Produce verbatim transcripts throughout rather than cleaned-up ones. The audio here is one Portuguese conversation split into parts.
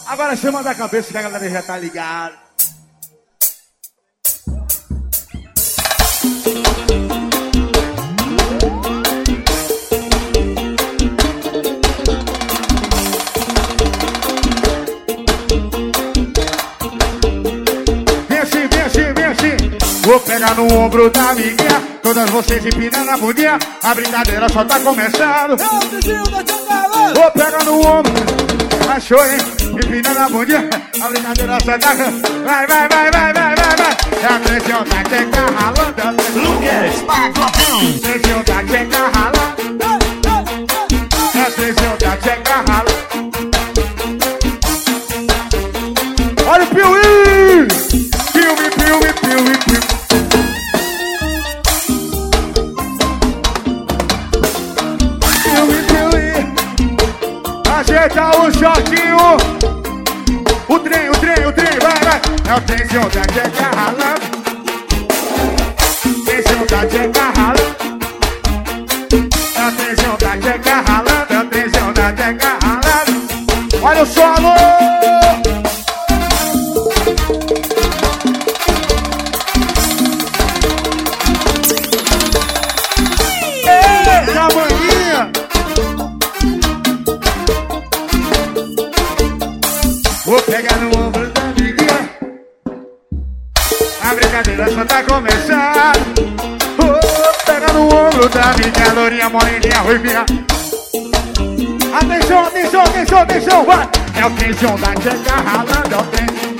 Agora chama da cabeça que a galera já tá ligada. Vem assim, vem assim, vem assim. Vou pegar no ombro da amiguinha, todas vocês empinando a bundinha. A brincadeira só tá começando. Vou pegar no ombro, achou, hein? Empinando a bundinha, a brincadeira só tá. Vai, vai, vai, vai, vai, vai, vai. A pressão da tcheca ralando. Lucas Pagodão. A pressão da tcheca ralando. A pressão da tcheca ralando. Olha o Piuí! Piuí, Piuí, Piuí, Piuí. Piuí, Piuí. Ajeita o shortinho. O trem, o trem, o trem, vai, vai. É o tension da tcheca ralando. Tension da tcheca ralando. É o tension da tcheca ralando. É o tension da tcheca ralando. Olha o solo! Eita, maninha! Vou pegar no ombro da amiguinha, a brincadeira só tá começando. Vou pegar no ombro da amiguinha, lourinha, moreninha, ruivinha. Atenção, atenção, atenção, atenção, vai! É o tension da tcheca ralando, é o tension.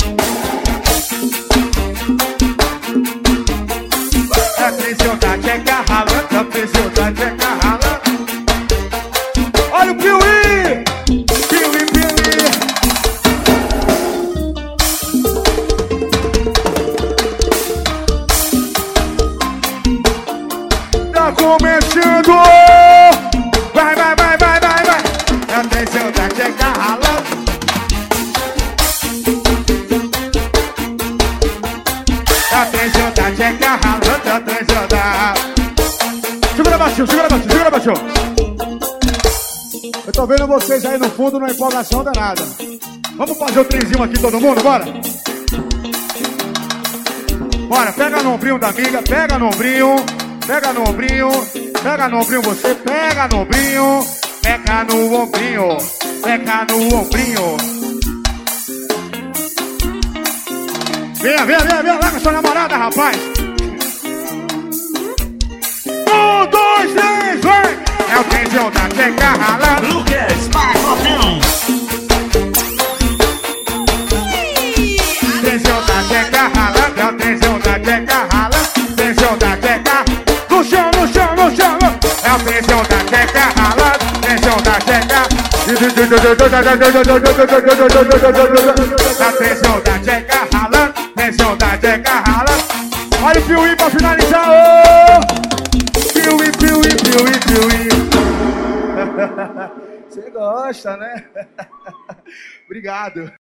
É o tension da tcheca ralando, é o tension da tcheca ralando. Olha o Piuí! Piuí, Piuí! Tá começando! Vai, vai, vai, vai, vai, vai! Atenção da tcheca ralando. Atenção da tcheca ralando, atenção da... Segura baixinho, segura baixinho, segura baixinho. Eu tô vendo vocês aí no fundo, numa empolgação danada. Vamos fazer o trenzinho aqui todo mundo, bora? Bora, pega no ombrinho da amiga, pega no ombrinho. Pega no ombrinho, pega no ombrinho você, pega no ombrinho, pega no ombrinho, pega no ombrinho. Venha, venha, venha, venha lá com a sua namorada, rapaz. Um, dois, três, vai! É o tension da tcheca ralando. Lucas Pagodão. Tension da tcheca ralando, é o tension da tcheca ralando. Tension da tcheca. No chão, no chão, no chão. É o tension da tcheca ralando. Tension da tcheca. A tension da tcheca ralando. Tension da tcheca ralando. Olha o Piuí pra finalizar. Oh! Piuí, Piuí, Piuí, Piuí. Você gosta, né? Obrigado.